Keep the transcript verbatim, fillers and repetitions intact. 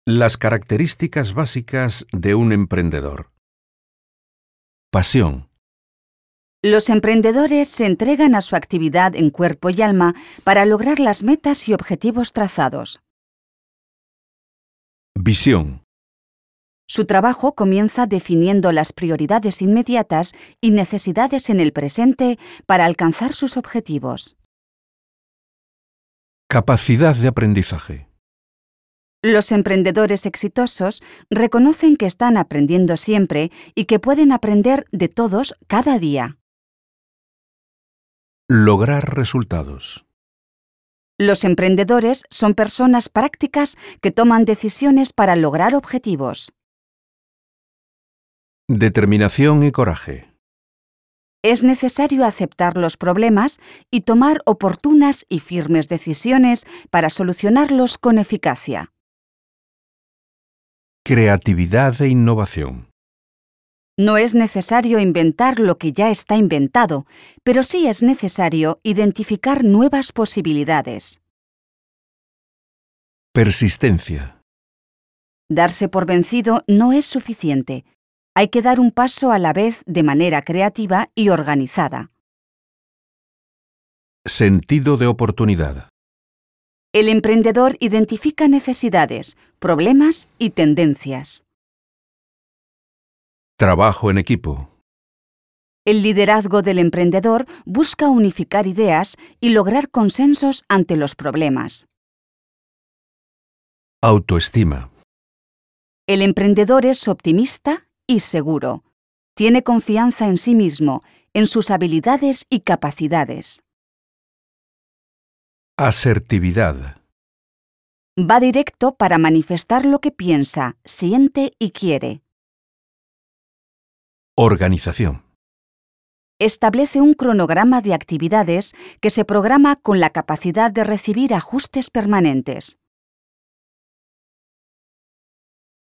Las características básicas de un emprendedor. Pasión. Los emprendedores se entregan a su actividad en cuerpo y alma para lograr las metas y objetivos trazados. Visión. Su trabajo comienza definiendo las prioridades inmediatas y necesidades en el presente para alcanzar sus objetivos. Capacidad de aprendizaje. Los emprendedores exitosos reconocen que están aprendiendo siempre y que pueden aprender de todos cada día. Lograr resultados. Los emprendedores son personas prácticas que toman decisiones para lograr objetivos. Determinación y coraje. Es necesario aceptar los problemas y tomar oportunas y firmes decisiones para solucionarlos con eficacia. Creatividad e innovación. No es necesario inventar lo que ya está inventado, pero sí es necesario identificar nuevas posibilidades. Persistencia. Darse por vencido no es suficiente. Hay que dar un paso a la vez de manera creativa y organizada. Sentido de oportunidad. El emprendedor identifica necesidades, problemas y tendencias. Trabajo en equipo. El liderazgo del emprendedor busca unificar ideas y lograr consensos ante los problemas. Autoestima. El emprendedor es optimista y seguro. Tiene confianza en sí mismo, en sus habilidades y capacidades. Asertividad. Va directo para manifestar lo que piensa, siente y quiere. Organización. Establece un cronograma de actividades que se programa con la capacidad de recibir ajustes permanentes.